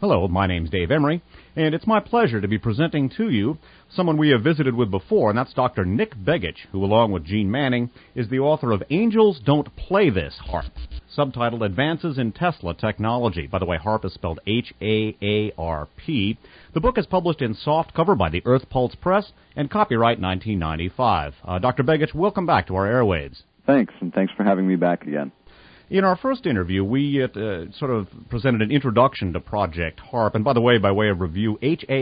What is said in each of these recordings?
Hello, my name's Dave Emery, and it's my pleasure to be presenting to you someone we have visited with before, and that's Dr. Nick Begich, who, along with Gene Manning, is the author of Angels Don't Play This, HAARP, subtitled Advances in Tesla Technology. By the way, HAARP is spelled H-A-A-R-P. The book is published in softcover by the Earth Pulse Press and copyright 1995. Dr. Begich, welcome back to our airwaves. Thanks, and thanks for having me back again. In our first interview, we sort of presented an introduction to Project HAARP. And by the way, by way of review,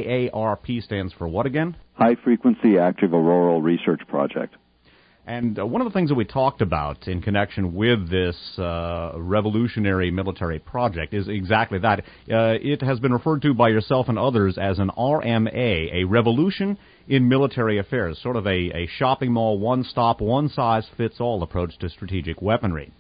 HAARP stands for what again? High Frequency Active Auroral Research Project. And one of the things that we talked about in connection with this revolutionary military project is exactly that. It has been referred to by yourself and others as an RMA, a revolution in military affairs, sort of a shopping mall, one-stop, one-size-fits-all approach to strategic weaponry.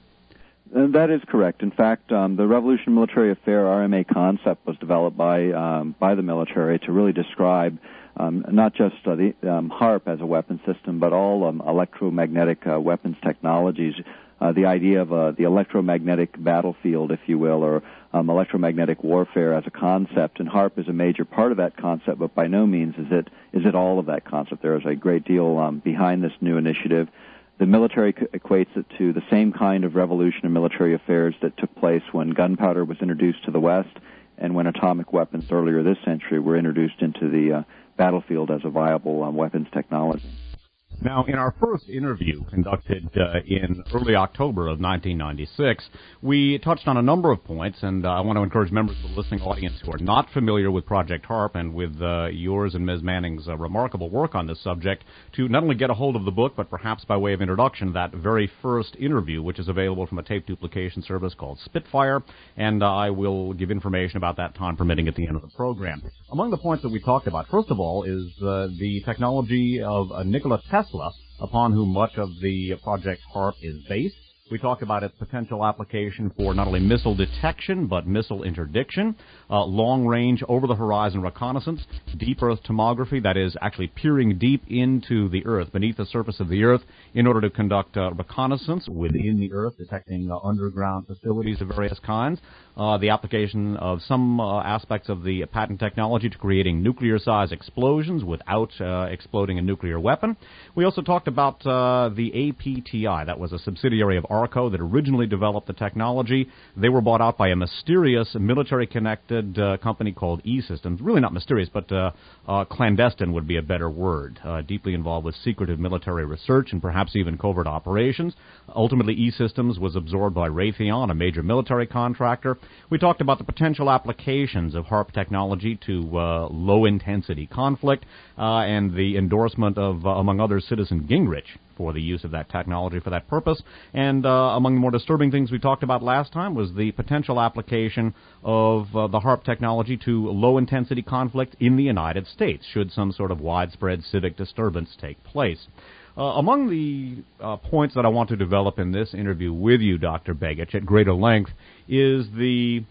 That is correct. In fact, the Revolution Military Affair RMA concept was developed by the military to really describe not just the HAARP as a weapon system, but all electromagnetic weapons technologies. The idea of the electromagnetic battlefield, if you will, or electromagnetic warfare as a concept. And HAARP is a major part of that concept, but by no means is it all of that concept. There is a great deal behind this new initiative. The military equates it to the same kind of revolution in military affairs that took place when gunpowder was introduced to the West and when atomic weapons earlier this century were introduced into the battlefield as a viable weapons technology. Now, in our first interview conducted in early October of 1996, we touched on a number of points, and I want to encourage members of the listening audience who are not familiar with Project HAARP and with yours and Ms. Manning's remarkable work on this subject to not only get a hold of the book, but perhaps by way of introduction, that very first interview, which is available from a tape duplication service called Spitfire, and I will give information about that, time permitting, at the end of the program. Among the points that we talked about, first of all, is the technology of Nikola Tesla, upon whom much of the Project HAARP is based. We talked about its potential application for not only missile detection, but missile interdiction, long-range, over-the-horizon reconnaissance, deep Earth tomography, that is actually peering deep into the Earth, beneath the surface of the Earth, in order to conduct reconnaissance within the Earth, detecting underground facilities of various kinds, the application of some aspects of the patent technology to creating nuclear-sized explosions without exploding a nuclear weapon. We also talked about the APTI, that was a subsidiary of Arco that originally developed the technology. They were bought out by a mysterious military-connected company called E-Systems. Really not mysterious, but clandestine would be a better word. Deeply involved with secretive military research and perhaps even covert operations. Ultimately, E-Systems was absorbed by Raytheon, a major military contractor. We talked about the potential applications of HAARP technology to low-intensity conflict and the endorsement of, among others, Citizen Gingrich for the use of that technology for that purpose. And among the more disturbing things we talked about last time was the potential application of the HAARP technology to low-intensity conflict in the United States, should some sort of widespread civic disturbance take place. Among the points that I want to develop in this interview with you, Dr. Begich, at greater length, is the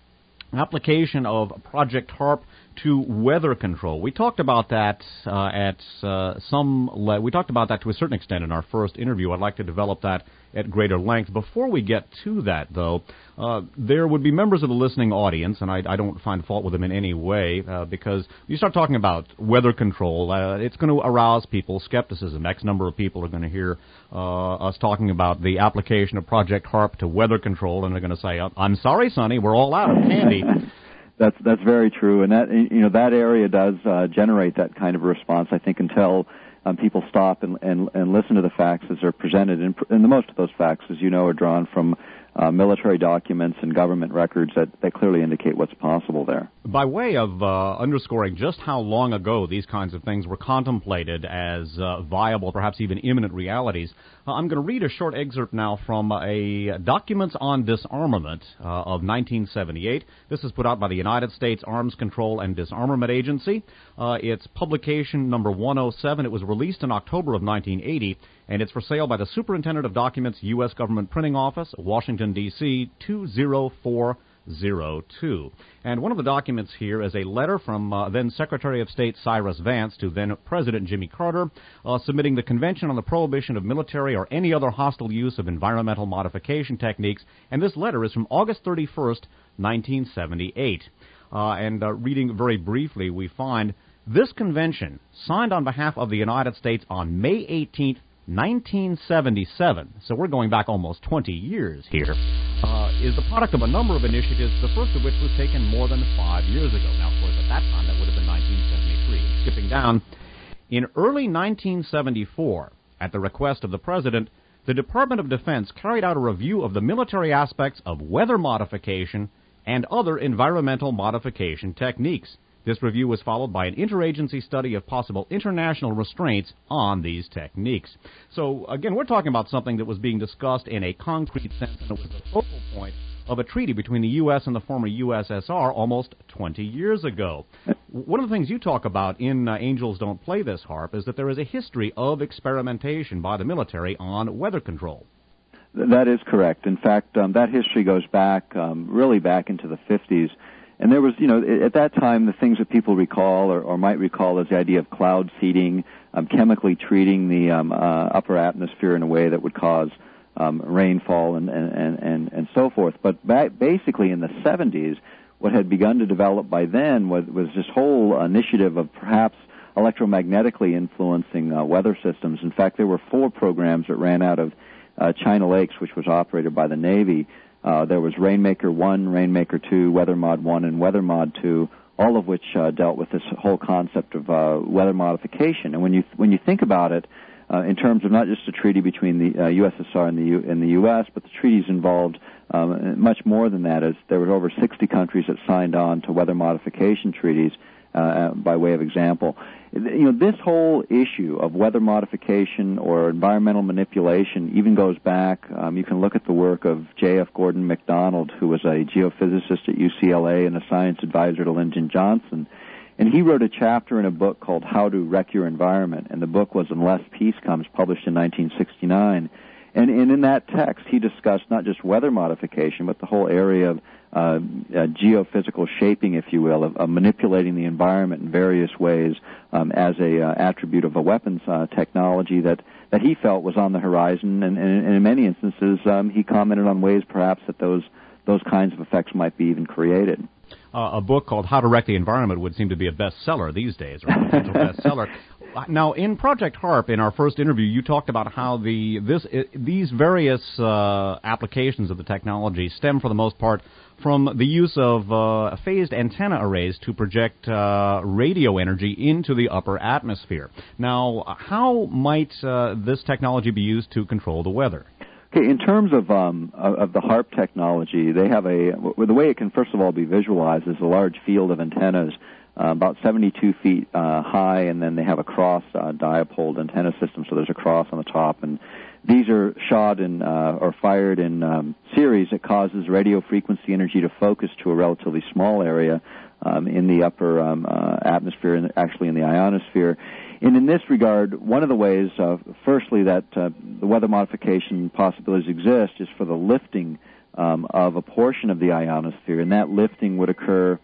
application of Project HAARP to weather control. We talked about that we talked about that to a certain extent in our first interview. I'd like to develop that at greater length. Before we get to that, though, there would be members of the listening audience, and I don't find fault with them in any way, because you start talking about weather control, it's going to arouse people's skepticism. X number of people are going to hear us talking about the application of Project HAARP to weather control, and they're going to say, "I'm sorry, Sonny, we're all out of candy." That's very true, and that area does generate that kind of response, I think, until people stop and listen to the facts as they're presented. And the most of those facts, as you know, are drawn from military documents and government records that clearly indicate what's possible there. By way of underscoring just how long ago these kinds of things were contemplated as viable, perhaps even imminent realities, I'm going to read a short excerpt now from a Documents on Disarmament of 1978. This is put out by the United States Arms Control and Disarmament Agency. It's publication number 107. It was released in October of 1980, and it's for sale by the Superintendent of Documents, U.S. Government Printing Office, Washington, D.C., 20402. And one of the documents here is a letter from then Secretary of State Cyrus Vance to then President Jimmy Carter, submitting the Convention on the Prohibition of Military or any other hostile use of environmental modification techniques. And this letter is from August 31st, 1978. And reading very briefly, we find this convention, signed on behalf of the United States on May 18th, 1977, so we're going back almost 20 years here, is the product of a number of initiatives, the first of which was taken more than 5 years ago. Now, of course, at that time, that would have been 1973. Skipping down, in early 1974, at the request of the President, the Department of Defense carried out a review of the military aspects of weather modification and other environmental modification techniques. This review was followed by an interagency study of possible international restraints on these techniques. So, again, we're talking about something that was being discussed in a concrete sense, and it was the focal point of a treaty between the U.S. and the former USSR almost 20 years ago. One of the things you talk about in Angels Don't Play This Harp is that there is a history of experimentation by the military on weather control. That is correct. In fact, that history goes back, really back into the 50s. And there was, at that time, the things that people recall or might recall is the idea of cloud seeding, chemically treating the upper atmosphere in a way that would cause rainfall and so forth. But basically in the 70s, what had begun to develop by then was this whole initiative of perhaps electromagnetically influencing weather systems. In fact, there were 4 programs that ran out of China Lakes, which was operated by the Navy. There was Rainmaker 1, Rainmaker 2, Weather Mod 1, and Weather Mod 2, all of which dealt with this whole concept of weather modification. And when you think about it, in terms of not just a treaty between the USSR and the U.S., but the treaties involved much more than that. As there were over 60 countries that signed on to weather modification treaties. By way of example, this whole issue of weather modification or environmental manipulation even goes back. You can look at the work of J.F. Gordon MacDonald, who was a geophysicist at UCLA and a science advisor to Lyndon Johnson. And he wrote a chapter in a book called How to Wreck Your Environment, and the book was Unless Peace Comes, published in 1969. And in that text, he discussed not just weather modification, but the whole area of geophysical shaping, if you will, of manipulating the environment in various ways as a attribute of a weapons technology that he felt was on the horizon. And in many instances, he commented on ways perhaps that those kinds of effects might be even created. A book called How to Wreck the Environment would seem to be a bestseller these days, or a potential bestseller. Now, in Project HARP, in our first interview, you talked about how these various applications of the technology stem, for the most part, from the use of phased antenna arrays to project radio energy into the upper atmosphere. Now, how might this technology be used to control the weather? Okay, in terms of the HARP technology, they have the way it can first of all be visualized is a large field of antennas, about 72 feet high, and then they have a cross dipole antenna system, so there's a cross on the top, and these are shot or fired in series. It causes radio frequency energy to focus to a relatively small area in the upper atmosphere, and actually in the ionosphere. And in this regard, one of the ways, firstly, that the weather modification possibilities exist is for the lifting of a portion of the ionosphere, and that lifting would occur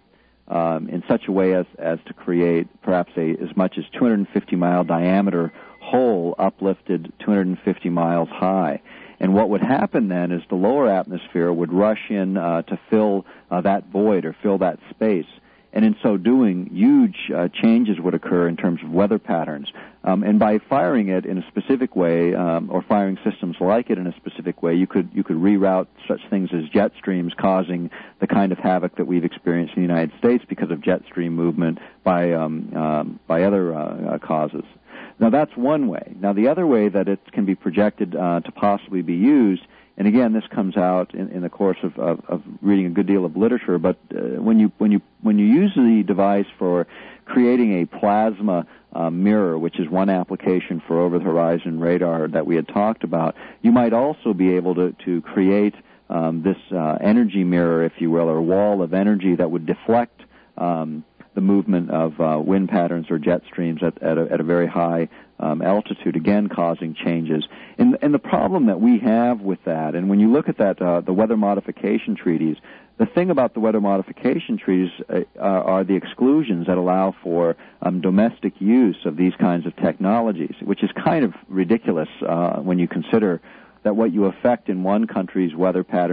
in such a way as to create perhaps as much as 250-mile diameter hole uplifted 250 miles high. And what would happen then is the lower atmosphere would rush in to fill that void or fill that space. And in so doing, huge changes would occur in terms of weather patterns. And by firing it in a specific way, or firing systems like it in a specific way, you could reroute such things as jet streams, causing the kind of havoc that we've experienced in the United States because of jet stream movement by other causes. Now, that's one way. Now, the other way that it can be projected to possibly be used, and again, this comes out in the course of reading a good deal of literature, but when you use the device for creating a plasma mirror, which is one application for over-the-horizon radar that we had talked about, you might also be able to create this energy mirror, if you will, or wall of energy that would deflect the movement of wind patterns or jet streams at a very high altitude, again causing changes. And the problem that we have with that, and when you look at that, the weather modification treaties, the thing about the weather modification treaties are the exclusions that allow for domestic use of these kinds of technologies, which is kind of ridiculous when you consider that what you affect in one country's weather patterns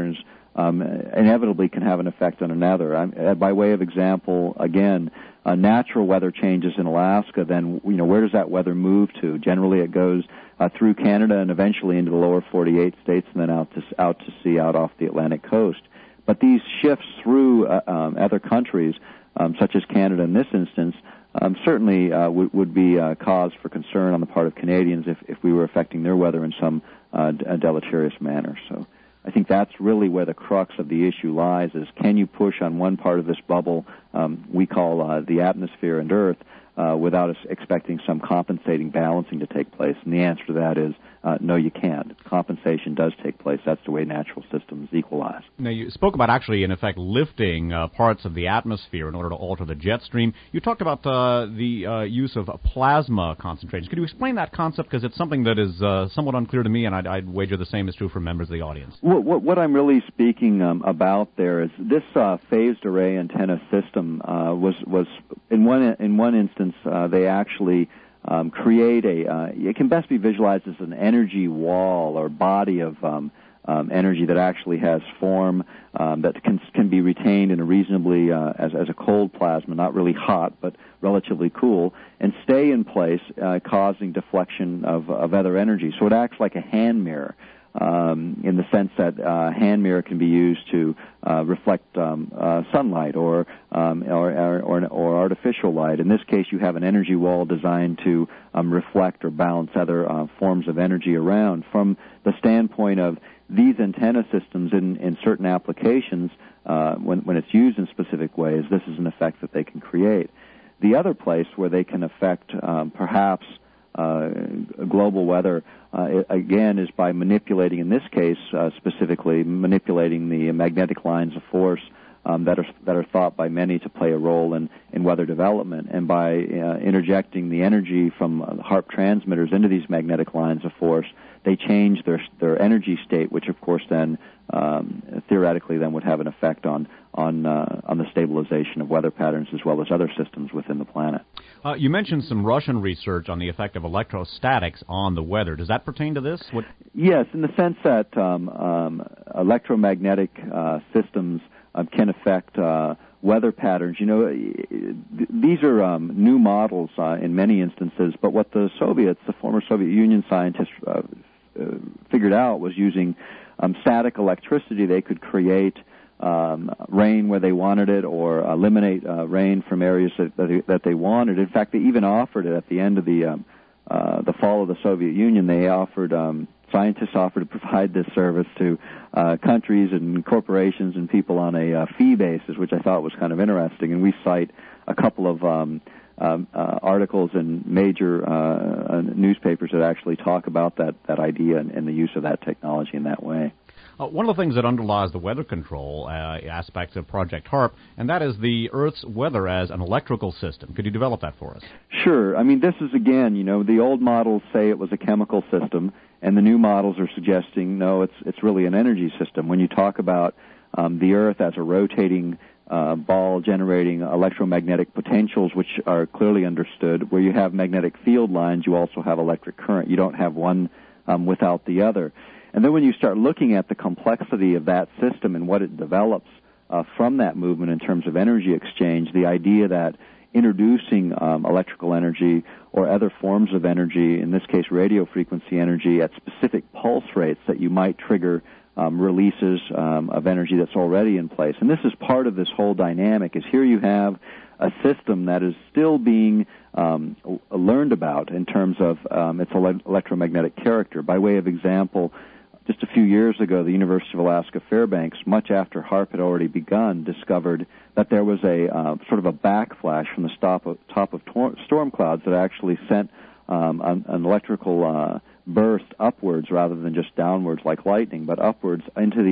inevitably can have an effect on another. By way of example, again, natural weather changes in Alaska, then where does that weather move to? Generally, it goes through Canada and eventually into the lower 48 states, and then out to sea, out off the Atlantic coast. But these shifts through other countries, such as Canada in this instance, certainly would be cause for concern on the part of Canadians if we were affecting their weather in some deleterious manner. So I think that's really where the crux of the issue lies, is can you push on one part of this bubble we call the atmosphere and Earth without us expecting some compensating balancing to take place? And the answer to that is no, you can't. Compensation does take place. That's the way natural systems equalize. Now, you spoke about actually, in effect, lifting parts of the atmosphere in order to alter the jet stream. You talked about the use of plasma concentrations. Could you explain that concept? Because it's something that is somewhat unclear to me, and I'd wager the same is true for members of the audience. What I'm really speaking about there is this phased array antenna system was in one instance they actually create it can best be visualized as an energy wall or body of energy that actually has form that can be retained in a reasonably as a cold plasma, not really hot but relatively cool, and stay in place, causing deflection of other energy. So it acts like a hand mirror. In the sense that hand mirror can be used to reflect sunlight or artificial light. In this case, you have an energy wall designed to reflect or balance other forms of energy around. From the standpoint of these antenna systems in certain applications, when it's used in specific ways, this is an effect that they can create. The other place where they can affect perhaps global weather, again, is by manipulating, in this case specifically, manipulating the magnetic lines of force that are thought by many to play a role in weather development. And by interjecting the energy from HAARP transmitters into these magnetic lines of force, they change their energy state, which of course then theoretically then would have an effect on the stabilization of weather patterns as well as other systems within the planet. You mentioned some Russian research on the effect of electrostatics on the weather. Does that pertain to this? Yes, in the sense that electromagnetic systems can affect weather patterns. These are new models in many instances, but what the former Soviet Union scientists figured out was using static electricity, they could create rain where they wanted it, or eliminate rain from areas that they wanted. In fact, they even offered it at the end of the fall of the Soviet Union. They offered scientists offered to provide this service to countries and corporations and people on a fee basis, which I thought was kind of interesting. And we cite a couple of articles in major newspapers that actually talk about that idea and the use of that technology in that way. One of the things that underlies the weather control aspects of Project HAARP, and that is the Earth's weather as an electrical system. Could you develop that for us? Sure. I mean, this is, again, the old models say it was a chemical system, and the new models are suggesting, no, it's really an energy system. When you talk about the Earth as a rotating ball generating electromagnetic potentials, which are clearly understood, where you have magnetic field lines, you also have electric current. You don't have one without the other. And then when you start looking at the complexity of that system and what it develops from that movement in terms of energy exchange, the idea that introducing electrical energy or other forms of energy, in this case radio frequency energy, at specific pulse rates that you might trigger releases of energy that's already in place. And this is part of this whole dynamic, is here you have a system that is still being learned about in terms of its electromagnetic character. By way of example, just a few years ago, the University of Alaska Fairbanks, much after HAARP had already begun, discovered that there was a sort of a backflash from the top of storm clouds that actually sent an electrical burst upwards rather than just downwards like lightning, but upwards into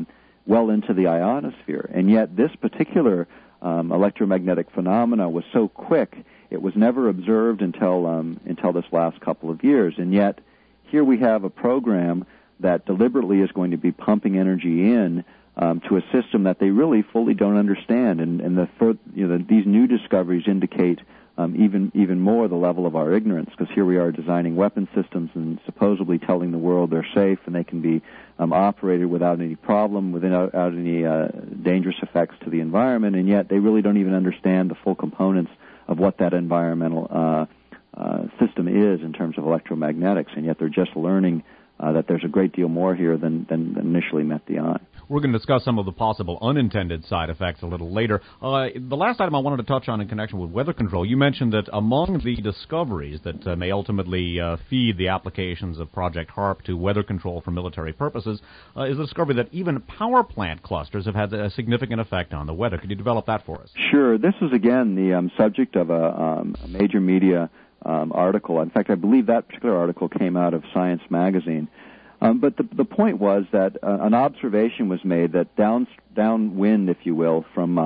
the ionosphere. And yet this particular electromagnetic phenomena was so quick, it was never observed until this last couple of years. And yet here we have a program that deliberately is going to be pumping energy in to a system that they really fully don't understand. And these new discoveries indicate even more the level of our ignorance, because here we are designing weapon systems and supposedly telling the world they're safe and they can be operated without any problem, without any dangerous effects to the environment, and yet they really don't even understand the full components of what that environmental system is in terms of electromagnetics, and yet they're just learning that there's a great deal more here than initially met the eye. We're going to discuss some of the possible unintended side effects a little later. The last item I wanted to touch on in connection with weather control, you mentioned that among the discoveries that may ultimately feed the applications of Project HARP to weather control for military purposes is the discovery that even power plant clusters have had a significant effect on the weather. Could you develop that for us? Sure. This is, again, the subject of a major media article. In fact, I believe that particular article came out of Science magazine. But the point was that an observation was made that downwind, if you will, from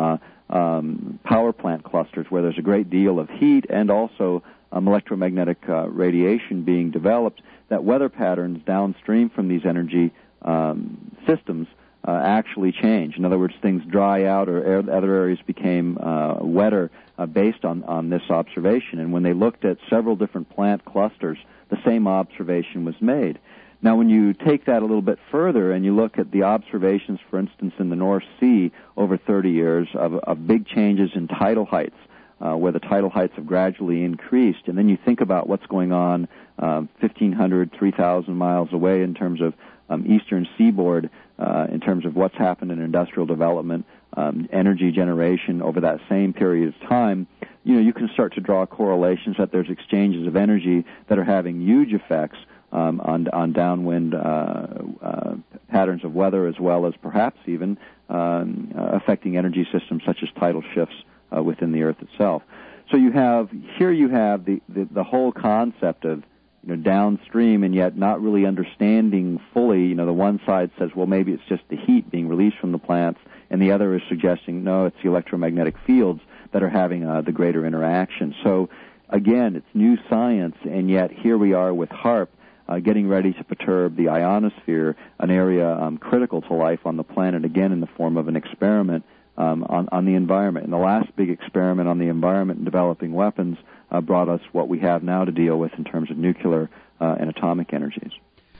power plant clusters where there's a great deal of heat and also electromagnetic radiation being developed, that weather patterns downstream from these energy systems actually change. In other words, things dry out or other areas became wetter based on this observation. And when they looked at several different plant clusters, the same observation was made. Now, when you take that a little bit further and you look at the observations, for instance, in the North Sea over 30 years of big changes in tidal heights, where the tidal heights have gradually increased, and then you think about what's going on 1,500, 3,000 miles away in terms of eastern seaboard, in terms of what's happened in industrial development, energy generation over that same period of time, you can start to draw correlations that there's exchanges of energy that are having huge effects on downwind patterns of weather, as well as perhaps even affecting energy systems such as tidal shifts within the Earth itself. So you have the whole concept of downstream, and yet not really understanding fully. The one side says, well, maybe it's just the heat being released from the plants, and the other is suggesting, no, it's the electromagnetic fields that are having the greater interaction. So again, it's new science, and yet here we are with HARP, getting ready to perturb the ionosphere, an area critical to life on the planet, again in the form of an experiment on the environment. And the last big experiment on the environment in developing weapons brought us what we have now to deal with in terms of nuclear and atomic energies.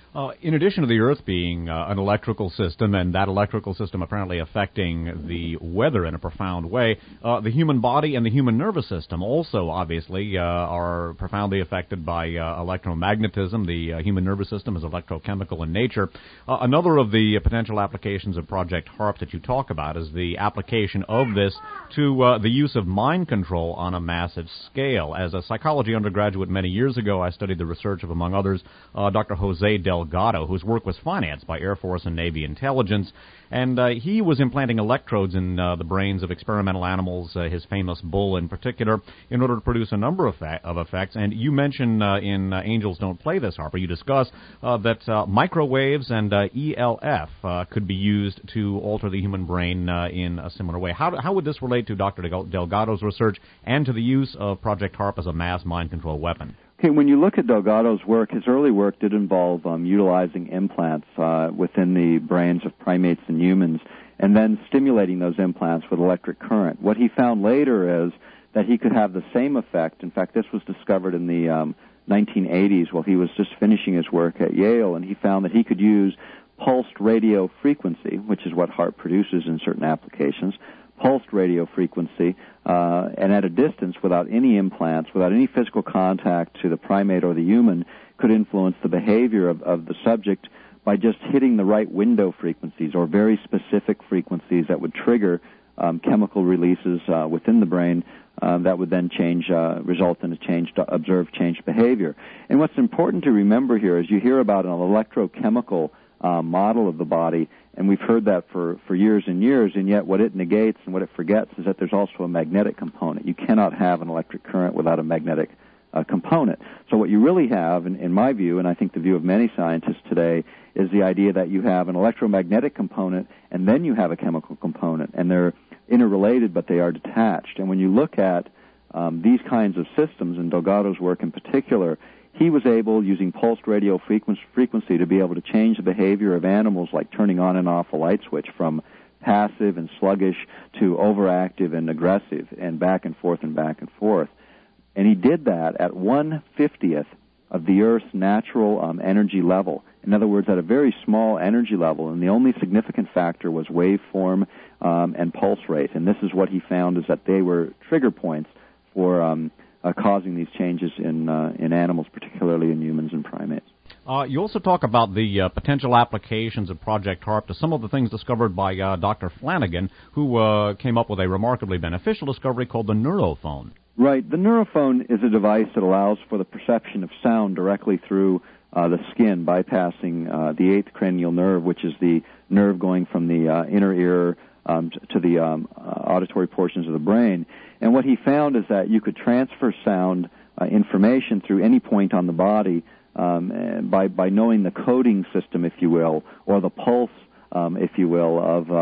In addition to the Earth being an electrical system, and that electrical system apparently affecting the weather in a profound way, the human body and the human nervous system also obviously are profoundly affected by electromagnetism. The human nervous system is electrochemical in nature. Another of the potential applications of Project HARP that you talk about is the application of this to the use of mind control on a massive scale. As a psychology undergraduate many years ago, I studied the research of, among others, Dr. Jose Delgado, whose work was financed by Air Force and Navy intelligence, and he was implanting electrodes in the brains of experimental animals, his famous bull in particular, in order to produce a number of effects. And you mention in Angels Don't Play This, Harper, you discuss that microwaves and ELF could be used to alter the human brain in a similar way. How would this relate to Dr. Delgado's research and to the use of Project HARP as a mass mind control weapon? Okay, when you look at Delgado's work, his early work did involve utilizing implants within the brains of primates and humans, and then stimulating those implants with electric current. What he found later is that he could have the same effect. In fact, this was discovered in the 1980s while he was just finishing his work at Yale, and he found that he could use pulsed radio frequency, which is what HARP produces in certain applications, pulsed radio frequency, and at a distance without any implants, without any physical contact to the primate or the human, could influence the behavior of the subject by just hitting the right window frequencies or very specific frequencies that would trigger chemical releases within the brain that would then result in a observed changed behavior. And what's important to remember here is you hear about an electrochemical model of the body, and we've heard that for years and years, and yet what it negates and what it forgets is that there's also a magnetic component. You cannot have an electric current without a magnetic component. So what you really have, in my view, and I think the view of many scientists today, is the idea that you have an electromagnetic component and then you have a chemical component, and they're interrelated but they are detached. And when you look at these kinds of systems, and Delgado's work in particular, he was able, using pulsed radio frequency, to be able to change the behavior of animals, like turning on and off a light switch, from passive and sluggish to overactive and aggressive, and back and forth and back and forth. And he did that at 1/50th of the Earth's natural energy level. In other words, at a very small energy level, and the only significant factor was waveform and pulse rate. And this is what he found, is that they were trigger points for causing these changes in animals, particularly in humans and primates. You also talk about the potential applications of Project HARP to some of the things discovered by Dr. Flanagan, who came up with a remarkably beneficial discovery called the neurophone. Right. The neurophone is a device that allows for the perception of sound directly through the skin, bypassing the eighth cranial nerve, which is the nerve going from the inner ear to the auditory portions of the brain. And what he found is that you could transfer sound information through any point on the body by knowing the coding system, if you will, or the pulse, if you will,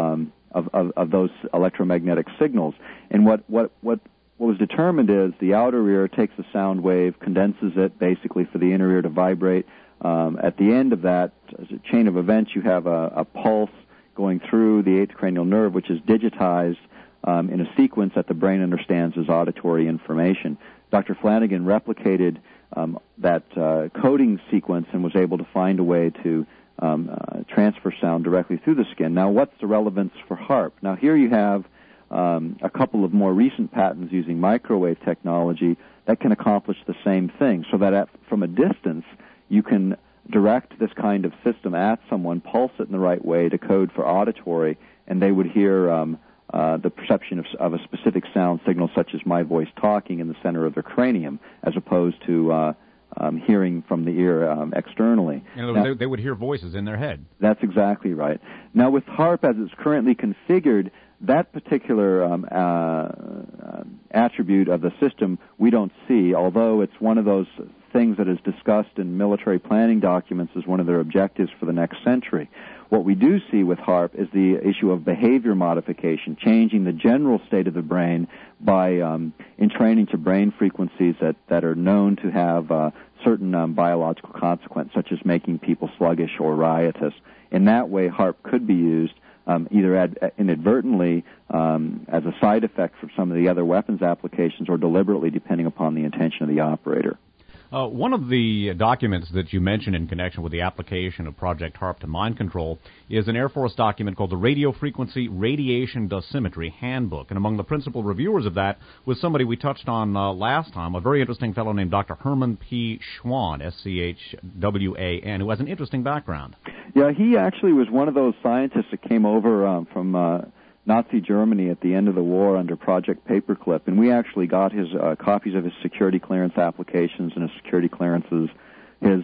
of those electromagnetic signals. And what was determined is the outer ear takes the sound wave, condenses it basically for the inner ear to vibrate. At the end of that chain of events, you have a pulse going through the eighth cranial nerve, which is digitized in a sequence that the brain understands as auditory information. Dr. Flanagan replicated that coding sequence and was able to find a way to transfer sound directly through the skin. Now, what's the relevance for HARP? Now, here you have a couple of more recent patents using microwave technology that can accomplish the same thing, so that from a distance you can direct this kind of system at someone, pulse it in the right way to code for auditory, and they would hear the perception of a specific sound signal, such as my voice talking, in the center of their cranium, as opposed to hearing from the ear externally. Now, they would hear voices in their head. That's exactly right. Now, with HARP, as it's currently configured, that particular attribute of the system we don't see, although it's one of those things that is discussed in military planning documents as one of their objectives for the next century. What we do see with HARP is the issue of behavior modification, changing the general state of the brain by entraining to brain frequencies that are known to have certain biological consequences, such as making people sluggish or riotous. In that way, HARP could be used either inadvertently as a side effect for some of the other weapons applications, or deliberately, depending upon the intention of the operator. One of the documents that you mentioned in connection with the application of Project HARP to mind control is an Air Force document called the Radio Frequency Radiation Dosimetry Handbook. And among the principal reviewers of that was somebody we touched on last time, a very interesting fellow named Dr. Herman P. Schwan, S-C-H-W-A-N, who has an interesting background. Yeah, he actually was one of those scientists that came over from Nazi Germany at the end of the war under Project Paperclip, and we actually got his copies of his security clearance applications and his security clearances, his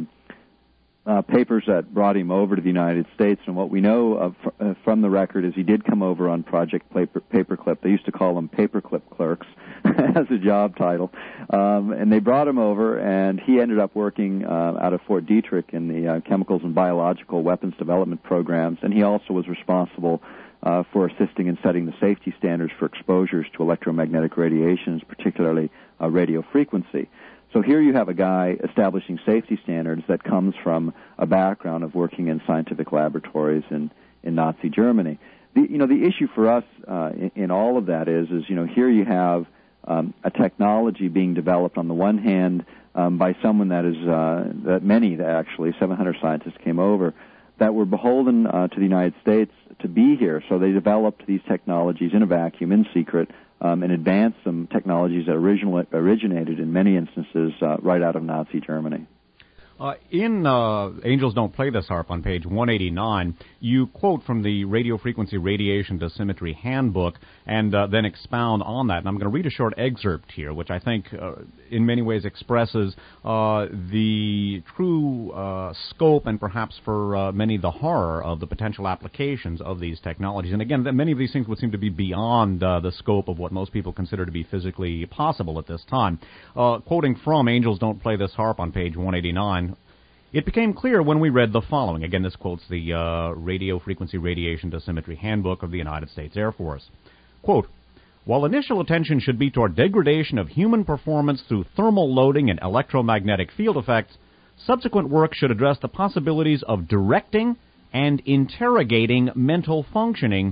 papers that brought him over to the United States. And what we know from the record is he did come over on Project Paperclip. They used to call them paperclip clerks as a job title. And they brought him over, and he ended up working out of Fort Detrick in the chemicals and biological weapons development programs, and he also was responsible for assisting in setting the safety standards for exposures to electromagnetic radiations, particularly radio frequency. So here you have a guy establishing safety standards that comes from a background of working in scientific laboratories in Nazi Germany. The issue for us in all of that is here you have a technology being developed on the one hand by someone that many, actually 700 scientists came over, that were beholden to the United States to be here. So they developed these technologies in a vacuum, in secret, and advanced some technologies that originated in many instances right out of Nazi Germany. In Angels Don't Play This Harp on page 189, you quote from the Radio Frequency Radiation Dosimetry Handbook and then expound on that. And I'm going to read a short excerpt here, which I think in many ways expresses the true scope and perhaps for many the horror of the potential applications of these technologies. And again, many of these things would seem to be beyond the scope of what most people consider to be physically possible at this time. Quoting from Angels Don't Play This Harp on page 189, it became clear when we read the following. Again, this quotes the Radio Frequency Radiation Dosimetry Handbook of the United States Air Force. Quote, while initial attention should be toward degradation of human performance through thermal loading and electromagnetic field effects, subsequent work should address the possibilities of directing and interrogating mental functioning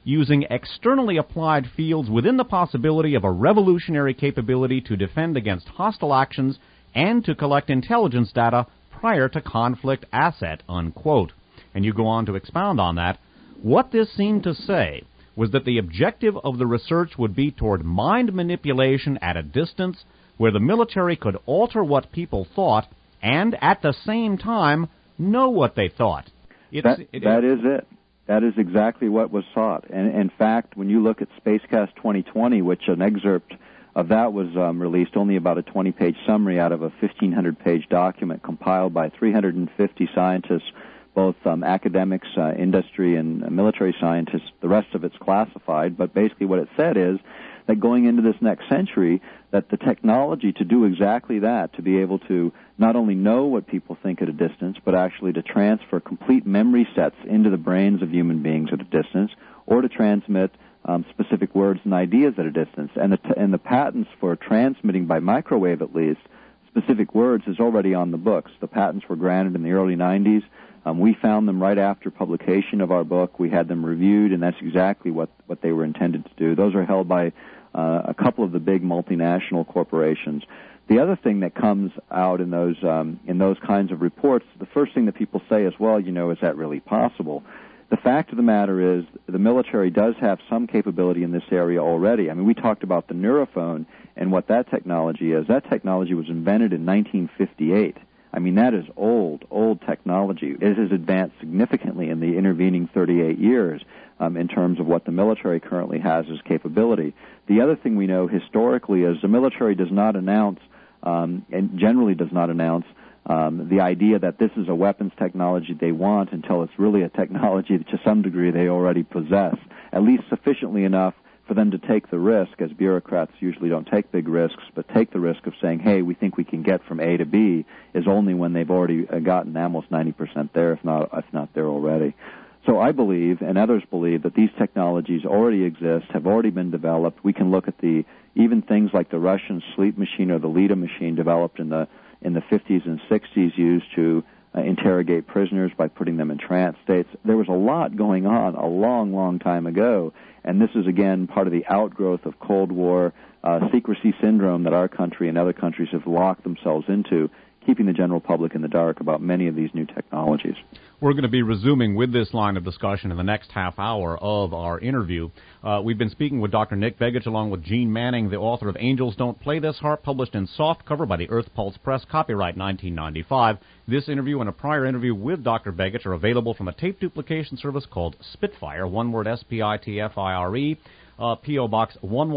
using externally applied fields within the possibility of a revolutionary capability to defend against hostile actions and to collect intelligence data prior to conflict asset, unquote. And you go on to expound on that. What this seemed to say was that the objective of the research would be toward mind manipulation at a distance where the military could alter what people thought and at the same time know what they thought. That is it. That is exactly what was sought. And in fact, when you look at Spacecast 2020, which an excerpt of that was released, only about a 20-page summary out of a 1,500-page document compiled by 350 scientists, both academics, industry, and military scientists. The rest of it's classified, but basically what it said is that going into this next century, that the technology to do exactly that, to be able to not only know what people think at a distance, but actually to transfer complete memory sets into the brains of human beings at a distance, or to transmit specific words and ideas at a distance. And the patents for transmitting by microwave, at least, specific words is already on the books. The patents were granted in the early 90s. We found them right after publication of our book. We had them reviewed, and that's exactly what they were intended to do. Those are held by a couple of the big multinational corporations. The other thing that comes out in those kinds of reports, the first thing that people say is, well, is that really possible? The fact of the matter is the military does have some capability in this area already. I mean, we talked about the neurophone and what that technology is. That technology was invented in 1958. I mean, that is old technology. It has advanced significantly in the intervening 38 years in terms of what the military currently has as capability. The other thing we know historically is the military does not announce, and generally does not announce, the idea that this is a weapons technology they want until it's really a technology that to some degree they already possess, at least sufficiently enough for them to take the risk, as bureaucrats usually don't take big risks, but take the risk of saying, hey, we think we can get from A to B, is only when they've already gotten almost 90% there, if not there already. So I believe, and others believe, that these technologies already exist, have already been developed. We can look at even things like the Russian sleep machine or the Leda machine developed in the 50s and 60s used to interrogate prisoners by putting them in trance states. There was a lot going on a long, long time ago, and this is, again, part of the outgrowth of Cold War secrecy syndrome that our country and other countries have locked themselves into, keeping the general public in the dark about many of these new technologies. We're going to be resuming with this line of discussion in the next half hour of our interview. We've been speaking with Dr. Nick Begich along with Gene Manning, the author of Angels Don't Play This Harp, published in softcover by the Earth Pulse Press, copyright 1995. This interview and a prior interview with Dr. Begich are available from a tape duplication service called Spitfire, one word Spitfire, P.O. Box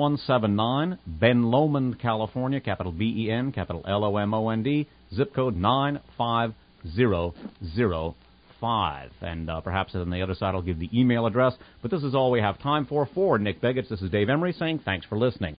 1179, Ben Lomond, California, capital B-E-N, capital L-O-M-O-N-D, zip code 95005. And perhaps on the other side I'll give the email address. But this is all we have time for Nick Begich, this is Dave Emery saying thanks for listening.